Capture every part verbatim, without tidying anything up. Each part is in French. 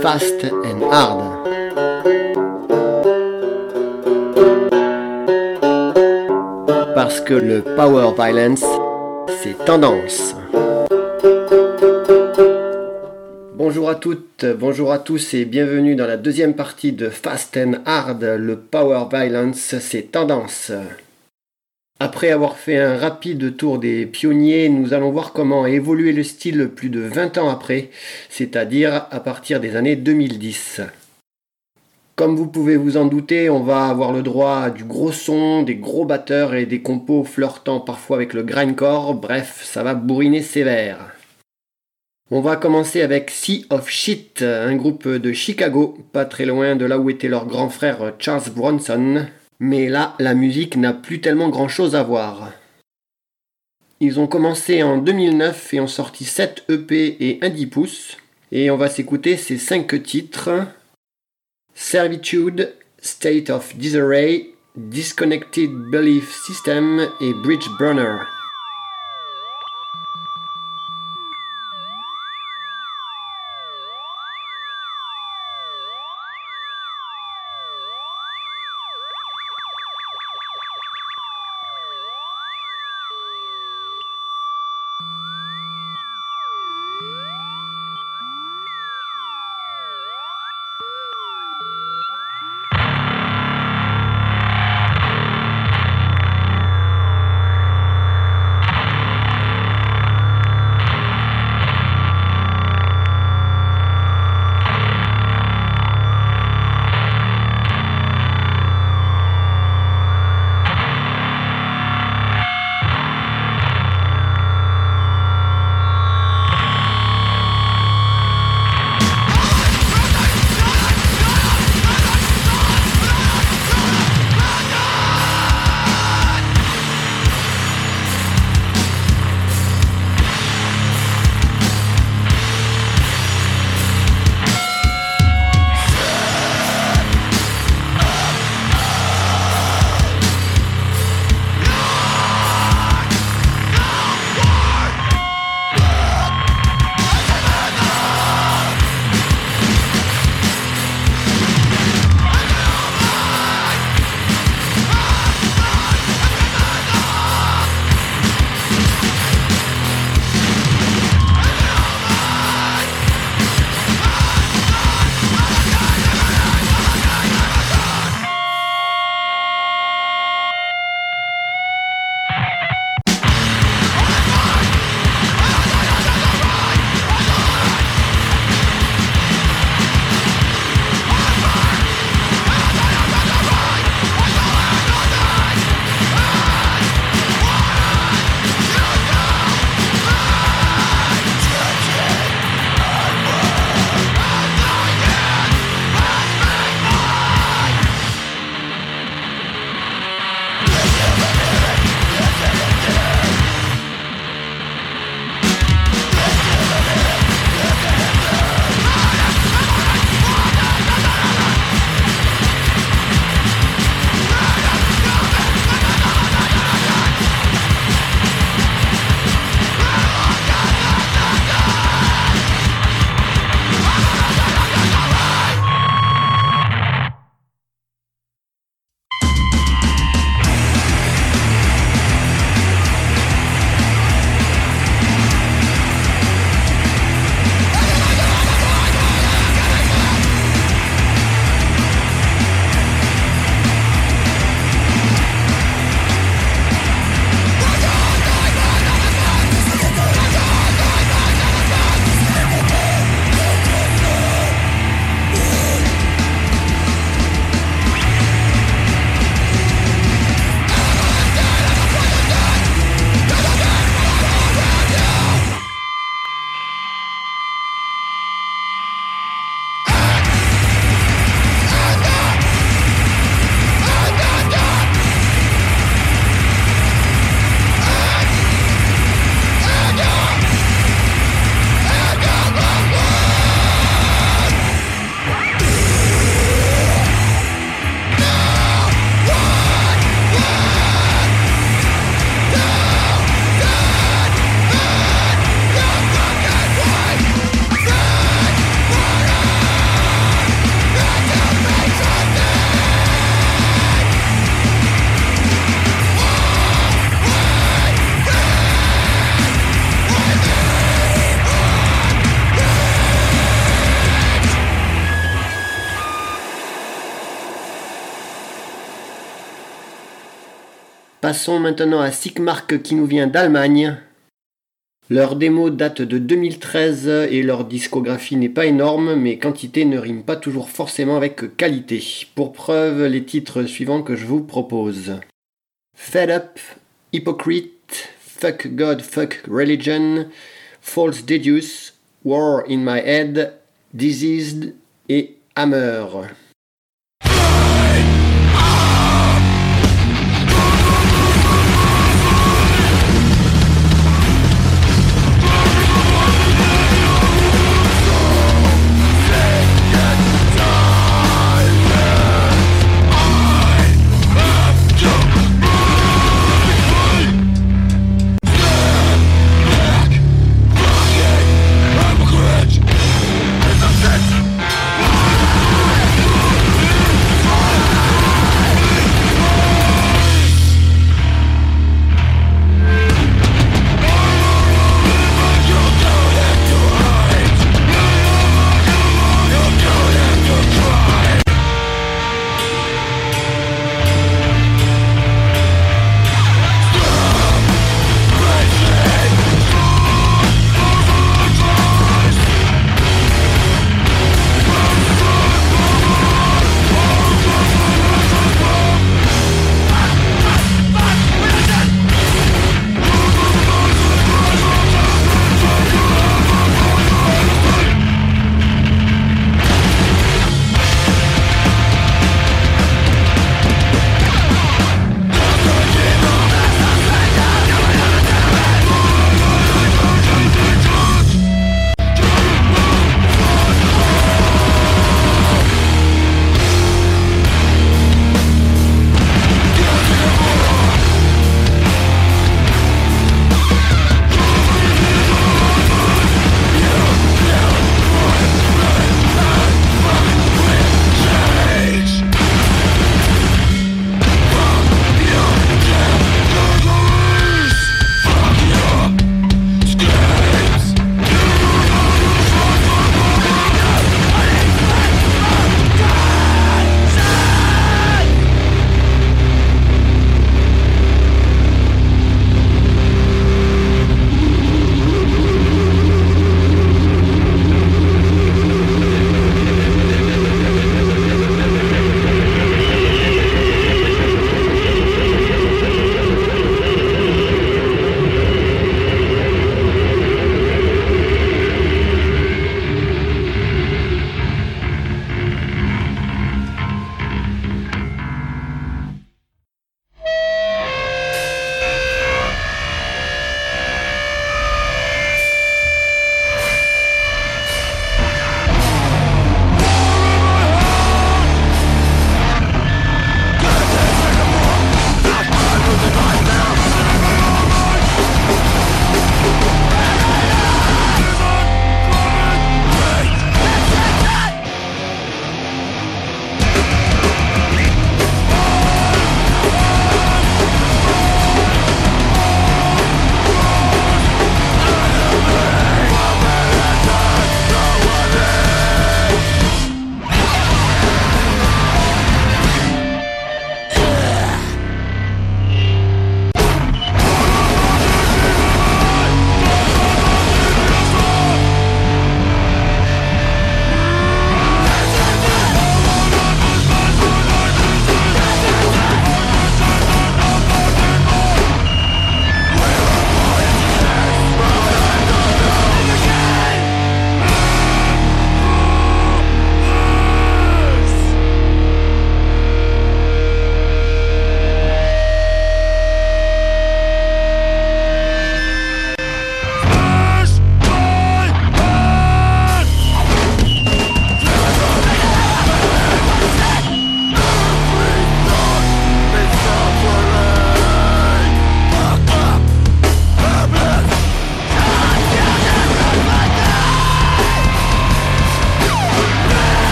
Fast and Hard. Parce que le power violence, c'est tendance. Bonjour à toutes, bonjour à tous et bienvenue dans la deuxième partie de Fast and Hard, le power violence, c'est tendance. Après avoir fait un rapide tour des pionniers, nous allons voir comment a évolué le style plus de vingt ans après, c'est-à-dire à partir des années deux mille dix. Comme vous pouvez vous en douter, on va avoir le droit à du gros son, des gros batteurs et des compos flirtant parfois avec le grindcore, bref, ça va bourriner sévère. On va commencer avec Sea of Shit, un groupe de Chicago, pas très loin de là où était leur grand frère Charles Bronson. Mais là, la musique n'a plus tellement grand chose à voir. Ils ont commencé en deux mille neuf et ont sorti sept E P et un dix pouces. Et on va s'écouter ces cinq titres. Servitude, State of Disarray, Disconnected Belief System et Bridge Burner. Passons maintenant à Sigmark qui nous vient d'Allemagne. Leur démo date de deux mille treize et leur discographie n'est pas énorme, mais quantité ne rime pas toujours forcément avec qualité. Pour preuve, les titres suivants que je vous propose. Fed Up, Hypocrite, Fuck God, Fuck Religion, False Deduce, War in My Head, Diseased et Hammer. Hypocrite!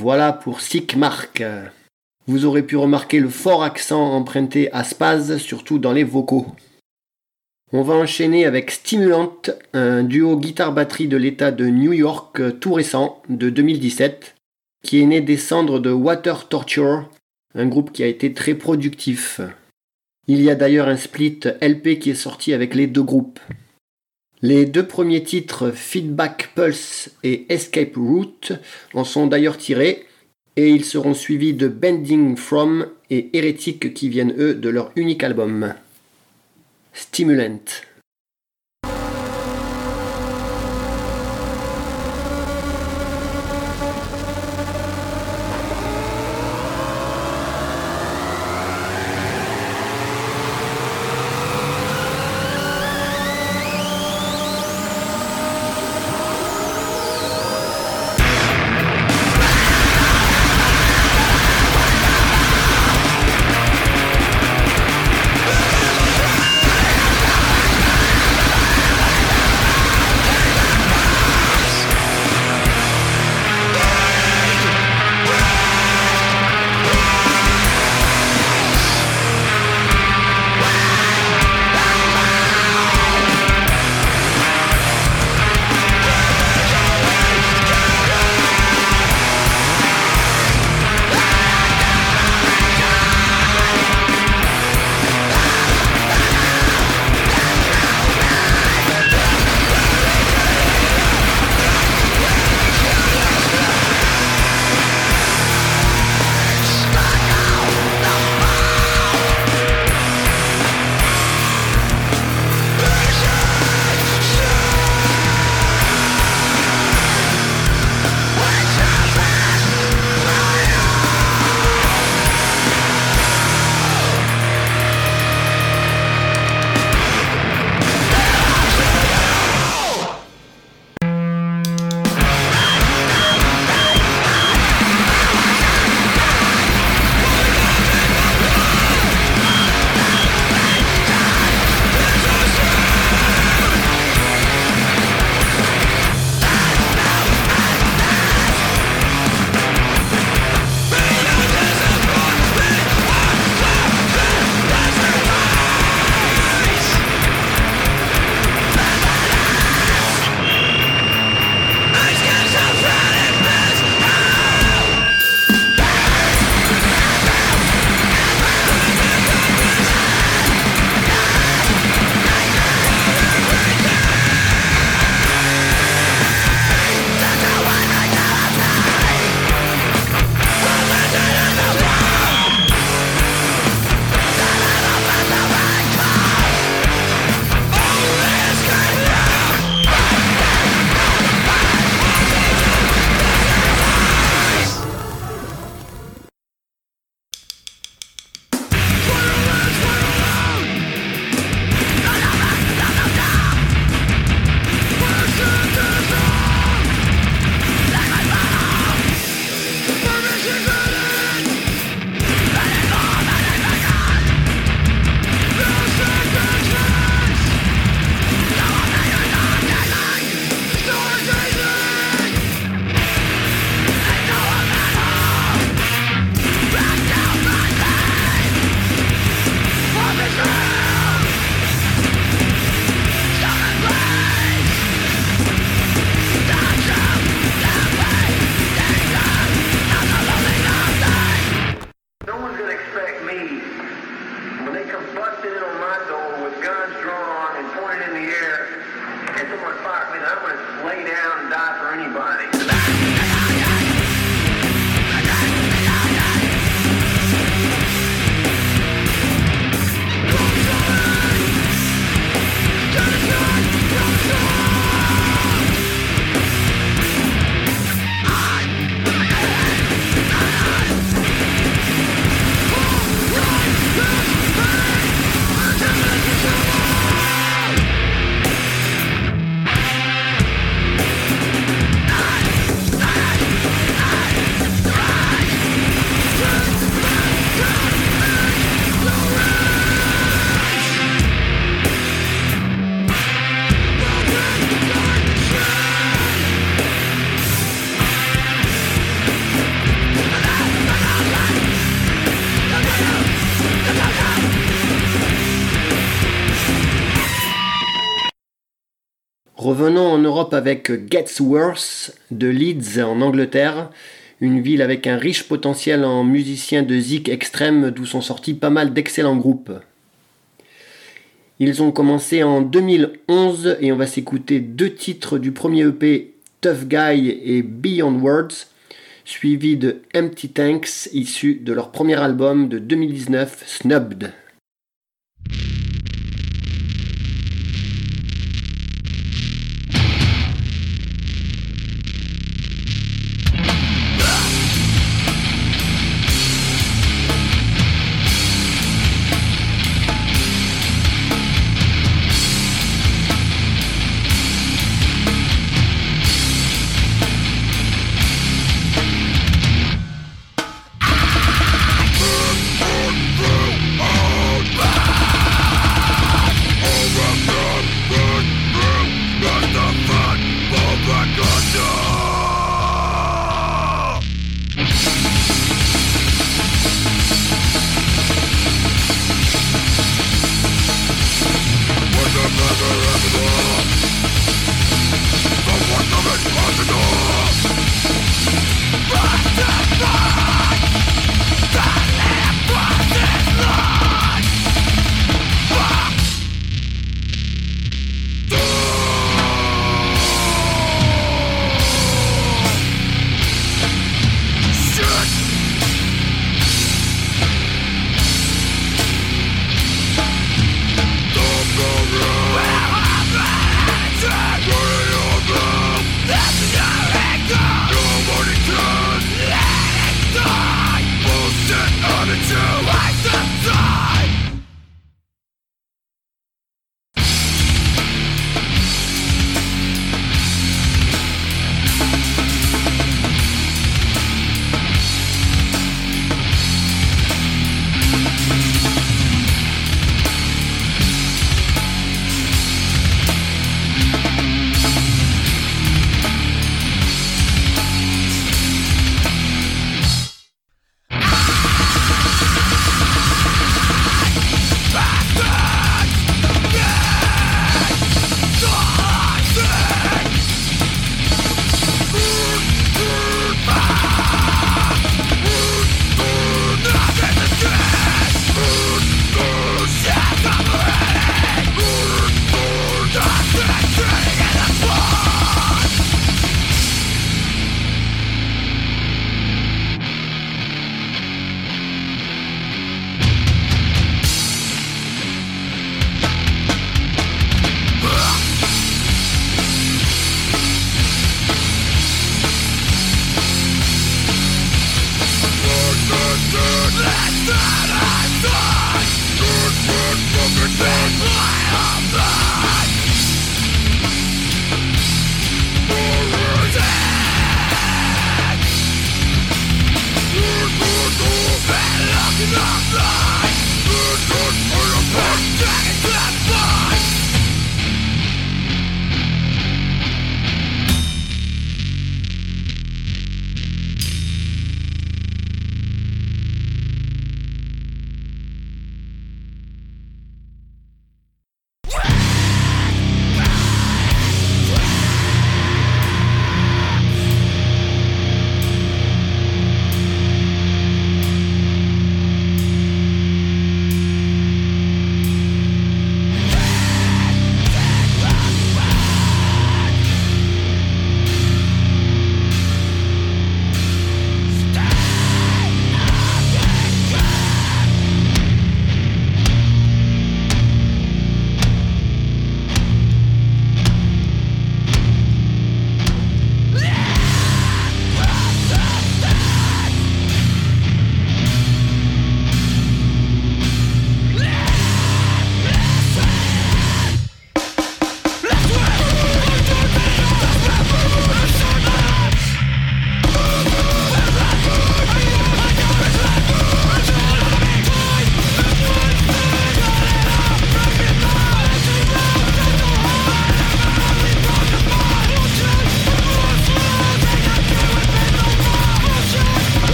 Voilà pour Sick Mark. Vous aurez pu remarquer le fort accent emprunté à Spaz, surtout dans les vocaux. On va enchaîner avec Stimulant, un duo guitare-batterie de l'état de New York tout récent, de deux mille dix-sept, qui est né des cendres de Water Torture, un groupe qui a été très productif. Il y a d'ailleurs un split L P qui est sorti avec les deux groupes. Les deux premiers titres, Feedback Pulse et Escape Route, en sont d'ailleurs tirés, et ils seront suivis de Bending From et Heretic qui viennent eux de leur unique album. Stimulant. Revenons en Europe avec Gets Worse de Leeds en Angleterre, une ville avec un riche potentiel en musiciens de zik extrême d'où sont sortis pas mal d'excellents groupes. Ils ont commencé en deux mille onze et on va s'écouter deux titres du premier E P Tough Guy et Beyond Words, suivi de Empty Tanks issu de leur premier album de deux mille dix-neuf, Snubbed. Oh!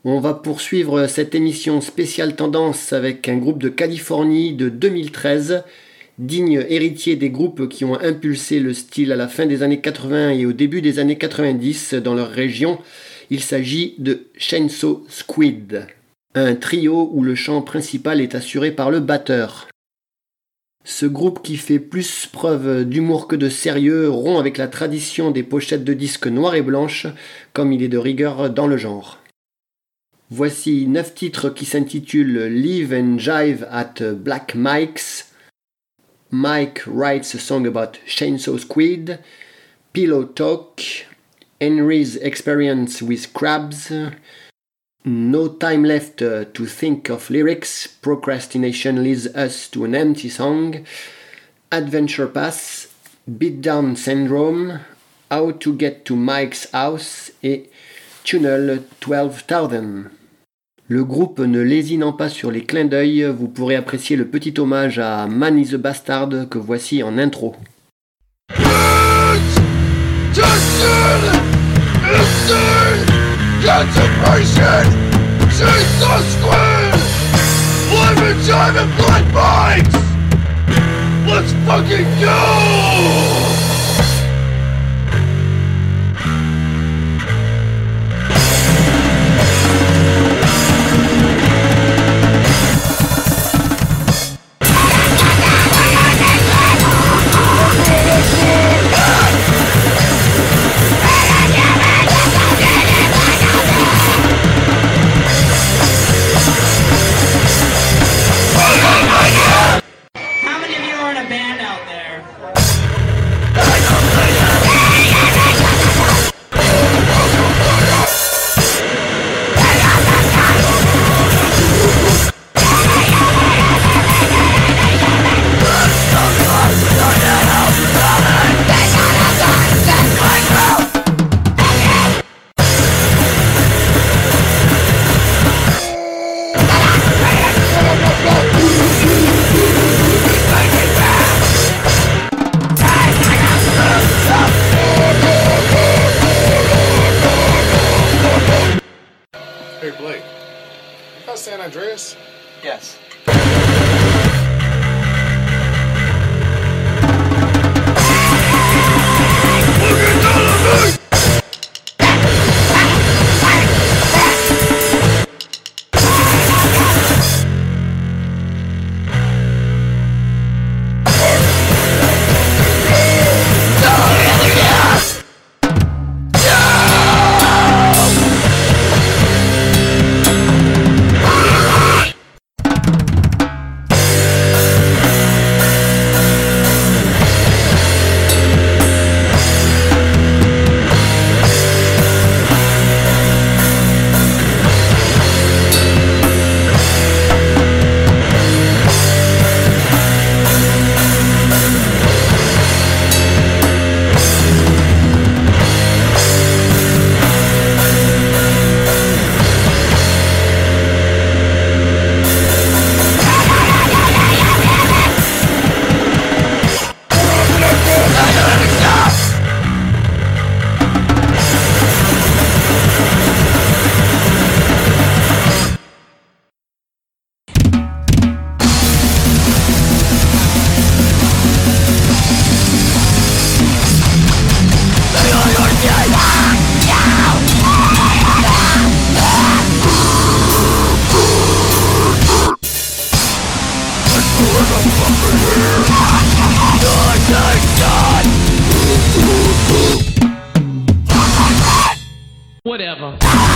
On va poursuivre cette émission spéciale tendance avec un groupe de Californie de deux mille treize, digne héritier des groupes qui ont impulsé le style à la fin des années quatre-vingts et au début des années quatre-vingt-dix dans leur région. Il s'agit de Chainsaw Squid, un trio où le chant principal est assuré par le batteur. Ce groupe qui fait plus preuve d'humour que de sérieux rompt avec la tradition des pochettes de disques noires et blanches, comme il est de rigueur dans le genre. Voici neuf titres qui s'intitulent Live and Jive at Black Mike's, Mike Writes a Song About Chainsaw Squid, Pillow Talk, Henry's Experience with Crabs, No Time Left to Think of Lyrics, Procrastination Leads Us to an Empty Song, Adventure Pass, Beatdown Syndrome, How to Get to Mike's House et Tunnel twelve thousand. Le groupe ne lésinant pas sur les clins d'œil, vous pourrez apprécier le petit hommage à Man is a Bastard que voici en intro. Concentration! Chainsaw Squid! Live and jive at Black Mike's! Let's fucking go! Hey Blake, you got San Andreas? Yes. Whatever.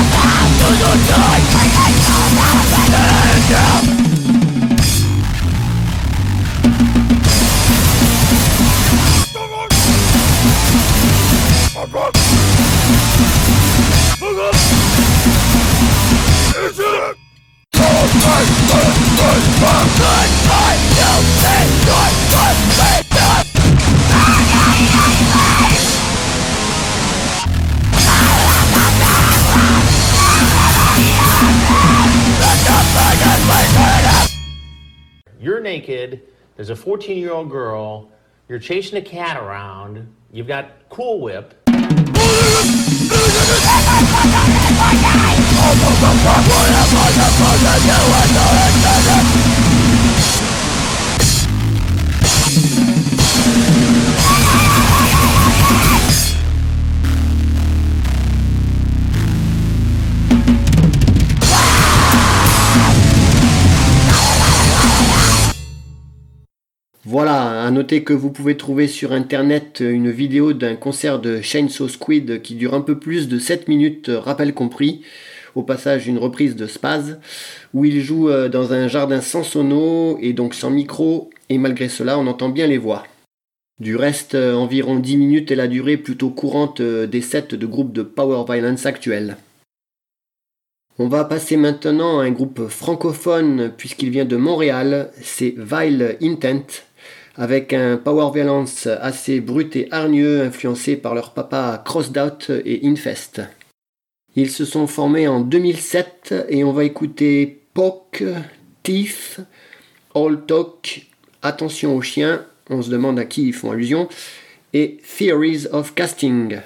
You're naked, there's a fourteen-year-old girl, you're chasing a cat around, you've got Cool Whip. Voilà, à noter que vous pouvez trouver sur internet une vidéo d'un concert de Chainsaw Squid qui dure un peu plus de sept minutes, rappel compris, au passage une reprise de Spaz, où il joue dans un jardin sans sono et donc sans micro, et malgré cela on entend bien les voix. Du reste, environ dix minutes est la durée plutôt courante des sets de groupes de Power Violence actuels. On va passer maintenant à un groupe francophone puisqu'il vient de Montréal, c'est Vile Intent, avec un Power Violence assez brut et hargneux influencé par leur papa Crossed et Infest. Ils se sont formés en deux mille sept et on va écouter Poke, Teeth, All Talk, Attention aux chiens, on se demande à qui ils font allusion, et Theories of Casting.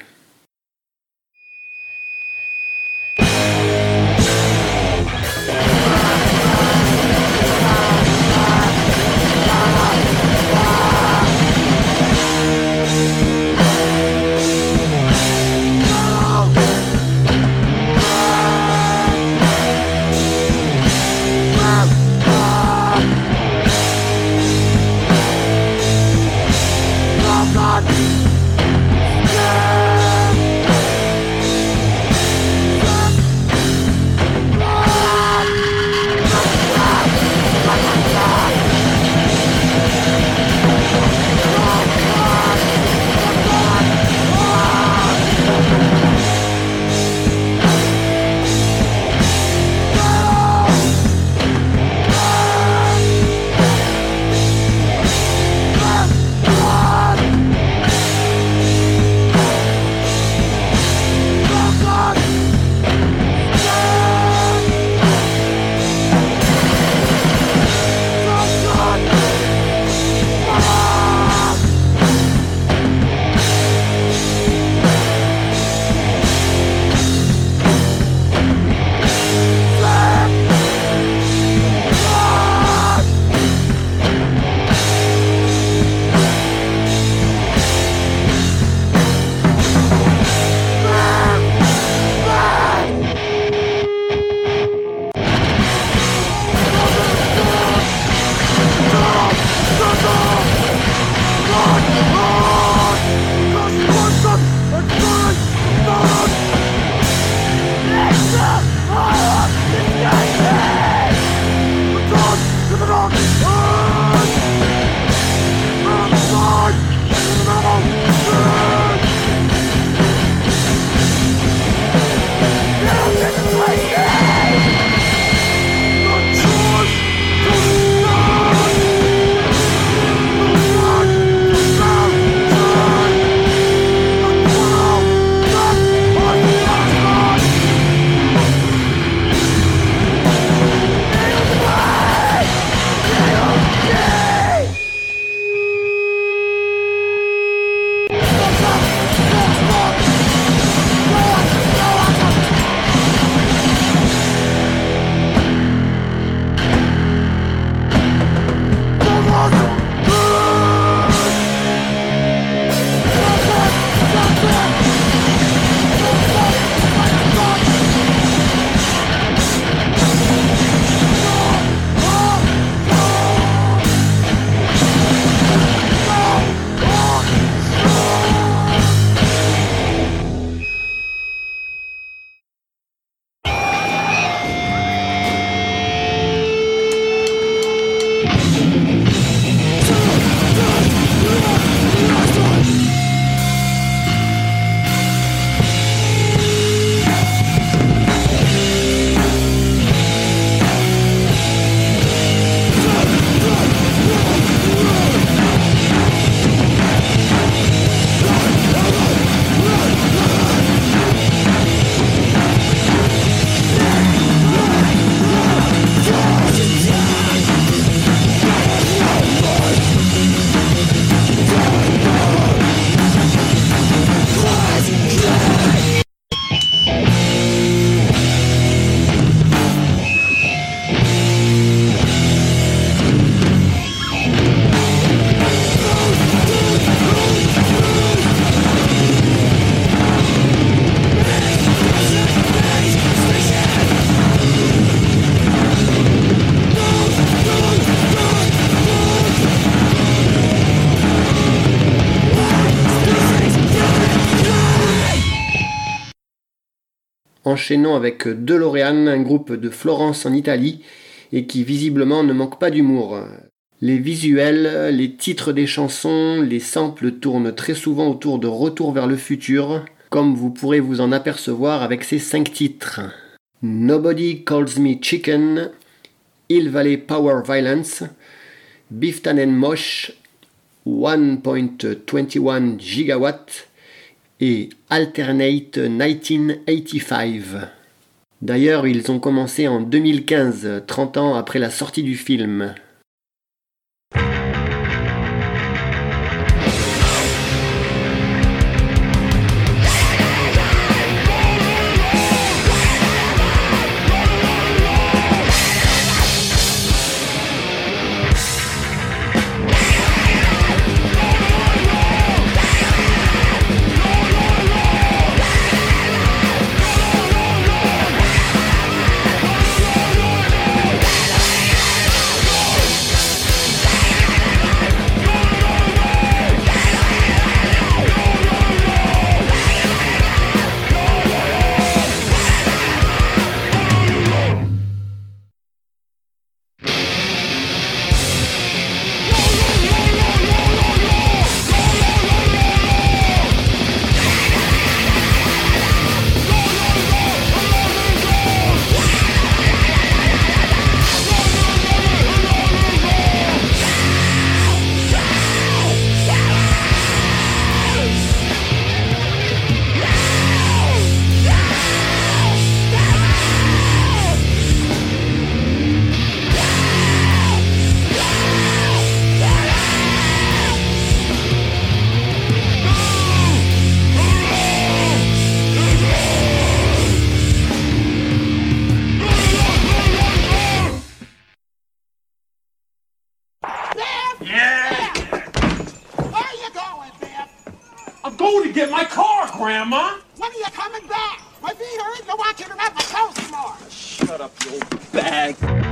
Yeah! enchaînons avec DeLorean, un groupe de Florence en Italie, et qui visiblement ne manque pas d'humour. Les visuels, les titres des chansons, les samples tournent très souvent autour de Retour vers le futur, comme vous pourrez vous en apercevoir avec ces cinq titres. Nobody Calls Me Chicken, Hill Valley Power Violence, Bifton and Mosh, one point two one gigawatt et Alternate dix-neuf quatre-vingt-quinze. D'ailleurs, ils ont commencé en deux mille quinze, trente ans après la sortie du film. Grandma? When are you coming back? My feet hurt. I want you to wrap my clothes some more. Shut up, you old bag.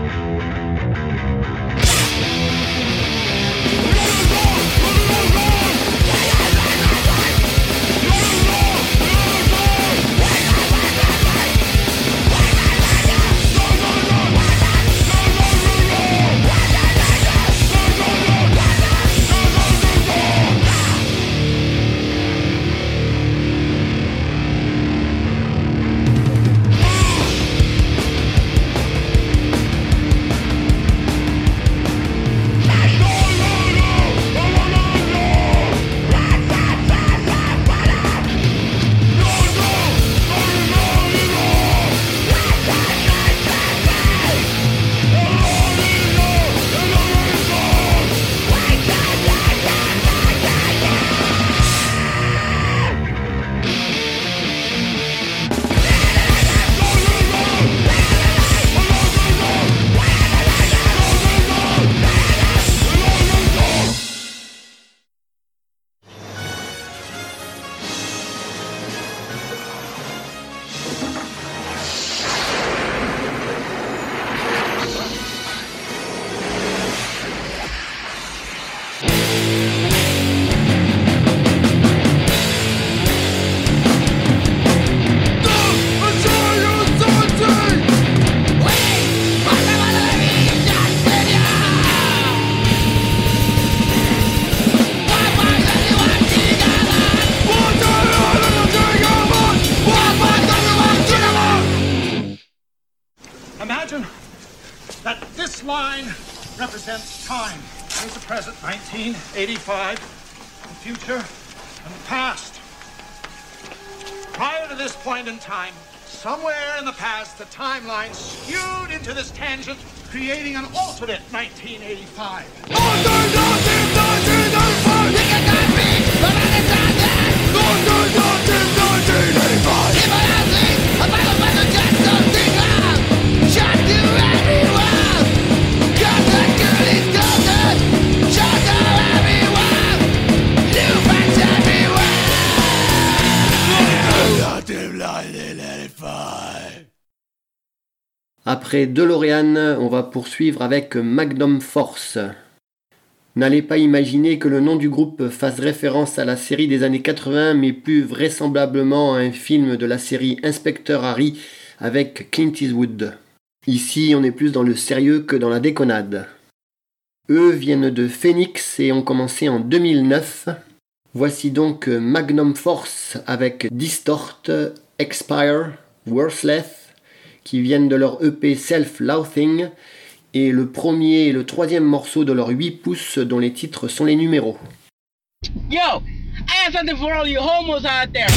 That this line represents time. There's the present, nineteen eighty-five, the future, and the past. Prior to this point in time, somewhere in the past, the timeline skewed into this tangent, creating an alternate nineteen eighty-five. Alternate nineteen eighty-five! We cannot be the nineteen eighty-five! People are saying, a battle by the death of the love! Shot to everyone! Got the goodies golden! Shot to everyone! New facts everywhere! nineteen eighty-five! Après DeLorean, on va poursuivre avec Magnum Force. N'allez pas imaginer que le nom du groupe fasse référence à la série des années quatre-vingts, mais plus vraisemblablement à un film de la série Inspecteur Harry avec Clint Eastwood. Ici, on est plus dans le sérieux que dans la déconnade. Eux viennent de Phoenix et ont commencé en deux mille neuf. Voici donc Magnum Force avec Distort, Expire, Worthless, qui viennent de leur E P Self-Loathing, et le premier et le troisième morceau de leurs huit pouces dont les titres sont les numéros. Yo, I have something for all you homos out there.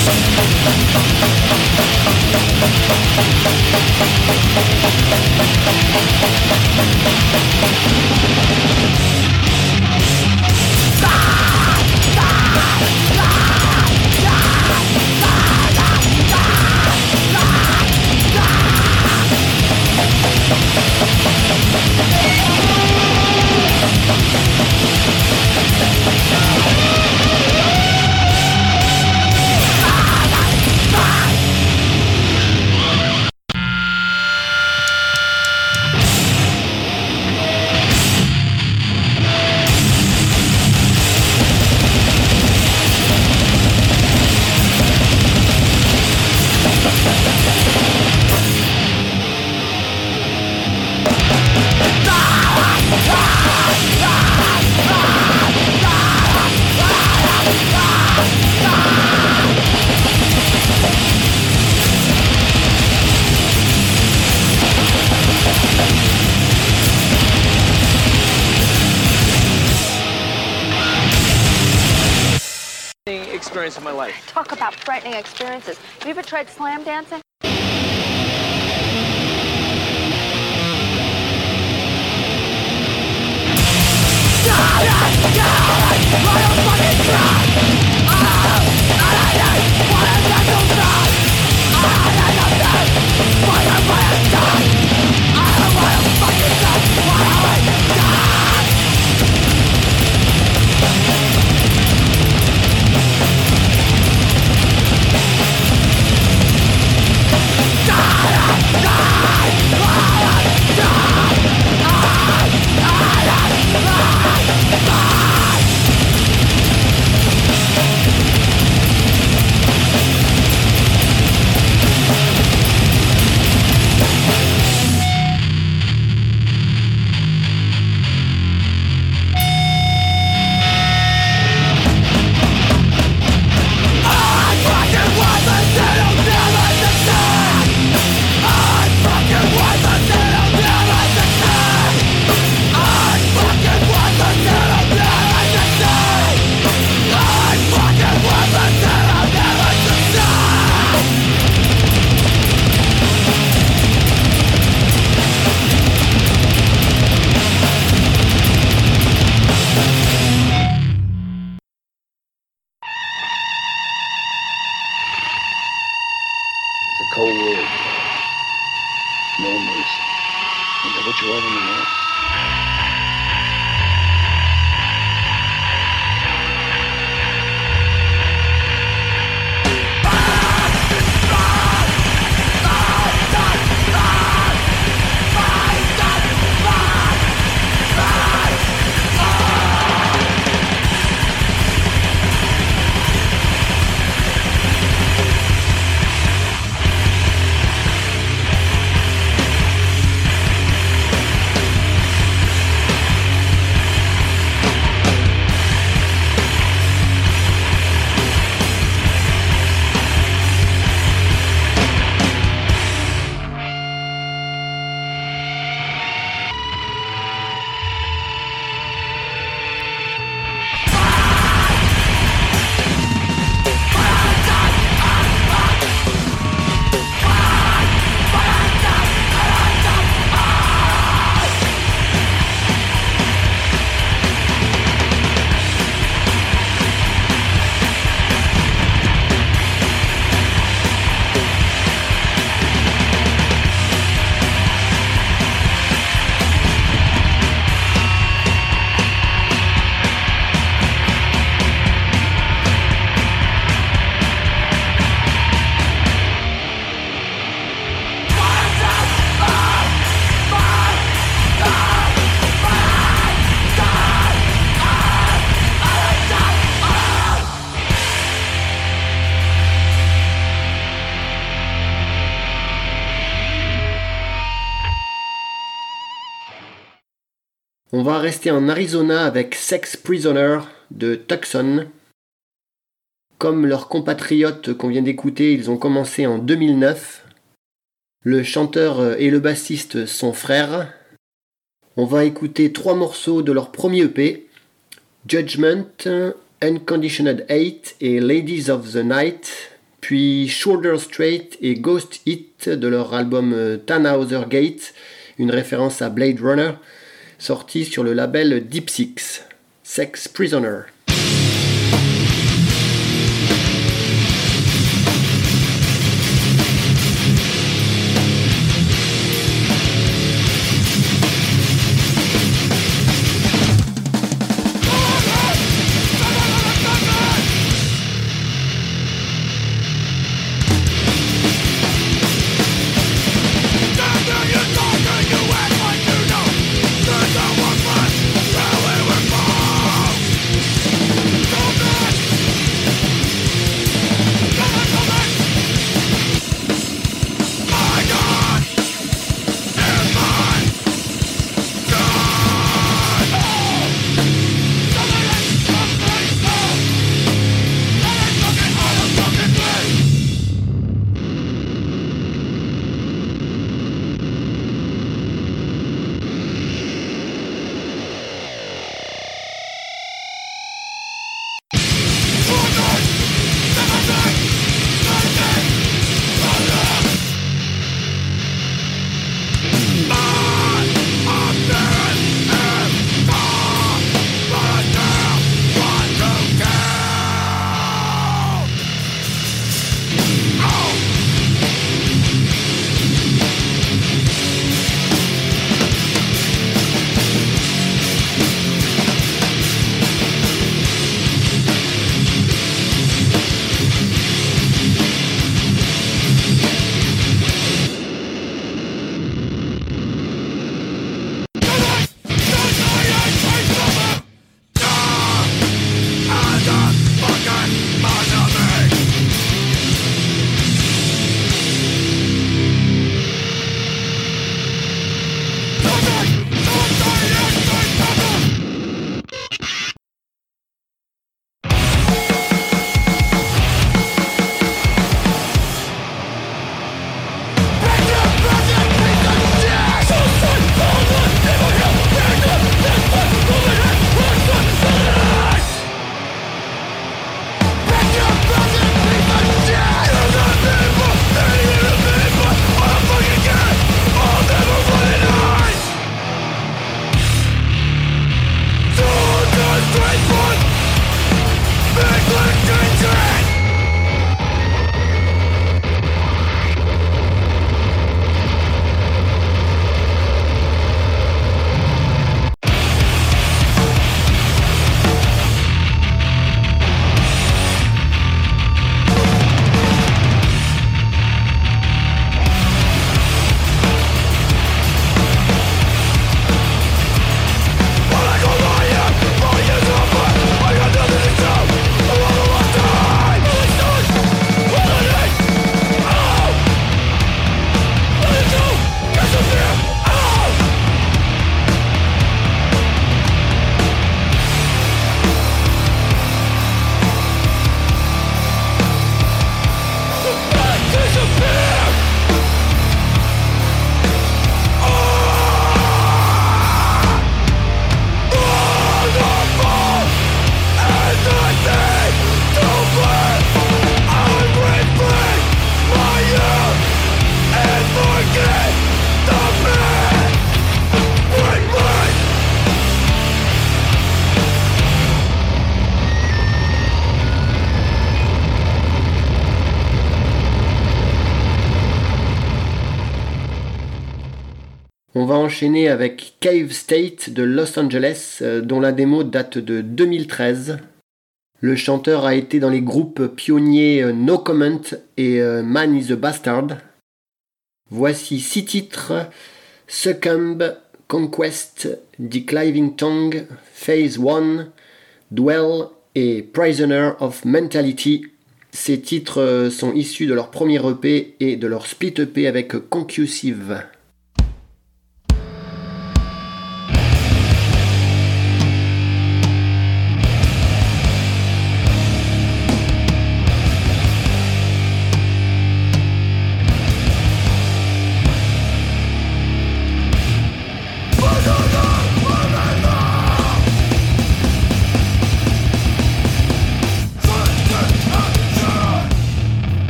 Experience of my life. Talk about frightening experiences. Have you ever tried slam dancing? On va rester en Arizona avec Sex Prisoner de Tucson. Comme leurs compatriotes qu'on vient d'écouter, ils ont commencé en deux mille neuf. Le chanteur et le bassiste sont frères. On va écouter trois morceaux de leur premier E P, Judgment, Unconditioned Hate et Ladies of the Night, puis Shoulder Straight et Ghost Hit de leur album Tannhauser Gate, une référence à Blade Runner, sorti sur le label Deep Six. Sex Prisoner. On va enchaîner avec Cave State de Los Angeles, euh, dont la démo date de deux mille treize. Le chanteur a été dans les groupes pionniers euh, No Comment et euh, Man is a Bastard. Voici six titres: Succumb, Conquest, Declining Tongue, Phase one, Dwell et Prisoner of Mentality. Ces titres sont issus de leur premier E P et de leur split E P avec Conclusive.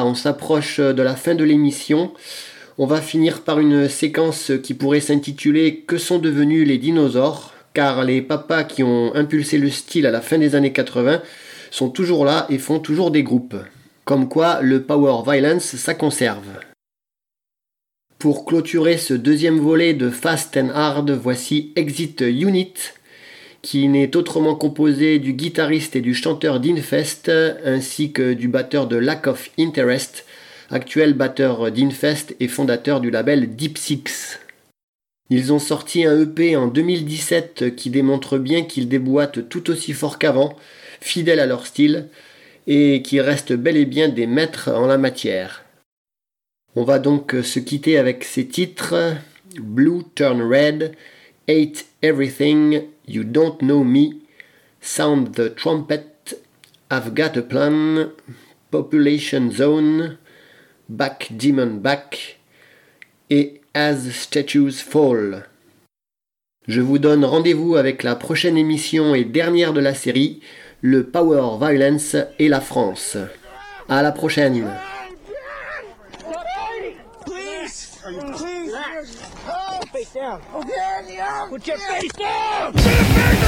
on s'approche de la fin de l'émission. On va finir par une séquence qui pourrait s'intituler « Que sont devenus les dinosaures ?» car les papas qui ont impulsé le style à la fin des années quatre-vingts sont toujours là et font toujours des groupes. Comme quoi, le Power Violence, ça conserve. Pour clôturer ce deuxième volet de Fast and Hard, voici Exit Unit, qui n'est autrement composé du guitariste et du chanteur d'Infest, ainsi que du batteur de Lack of Interest, actuel batteur d'Infest et fondateur du label Deep Six. Ils ont sorti un E P en deux mille dix-sept qui démontre bien qu'ils déboîtent tout aussi fort qu'avant, fidèles à leur style, et qui restent bel et bien des maîtres en la matière. On va donc se quitter avec ces titres: Blue Turn Red, Hate Everything, You Don't Know Me, Sound the Trumpet, I've Got a Plan, Population Zone, Back Demon Back et As Statues Fall. Je vous donne rendez-vous avec la prochaine émission et dernière de la série, le Power Violence et la France. À la prochaine. Face down. Okay. Put your face down.